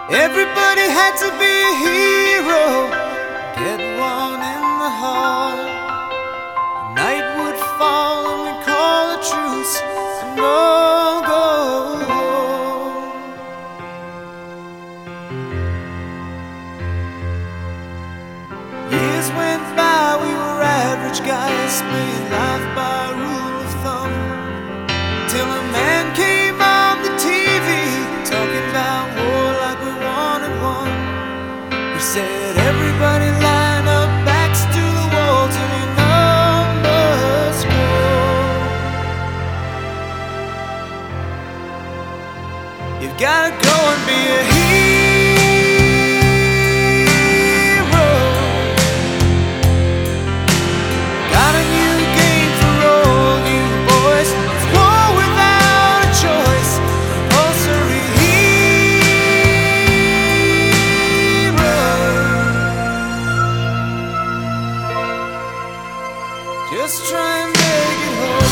Everybody had to be a hero, get one in the heart. Night would fall and we'd call a truce and all go home. Years went by, we were average guys playing life by rule of thumb, till a man came on the TV talking about war like we wanted one. He said, everybody line up, backs to the wall till your numbers go. You've gotta go and be a hero. Got a new game for all you boys. It's war without a choice. Compulsory hero. Just try and make it home.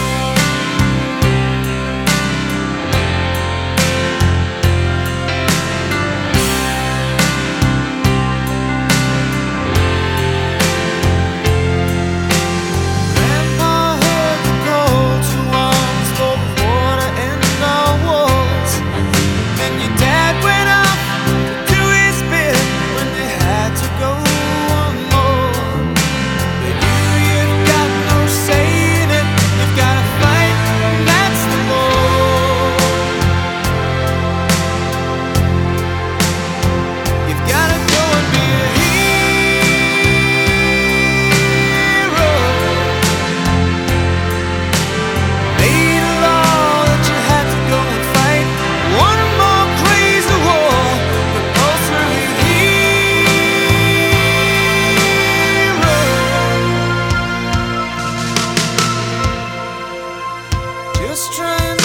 Grandpa heard the call to arms for the war to end our wars. Then your dad went off to do his bit when they had to go on more. But you've got no say in it. You've gotta fight, and that's the law. You've gotta go and be a hero. Made a law that you had to go and fight one more crazy war. Compulsory hero. Just try and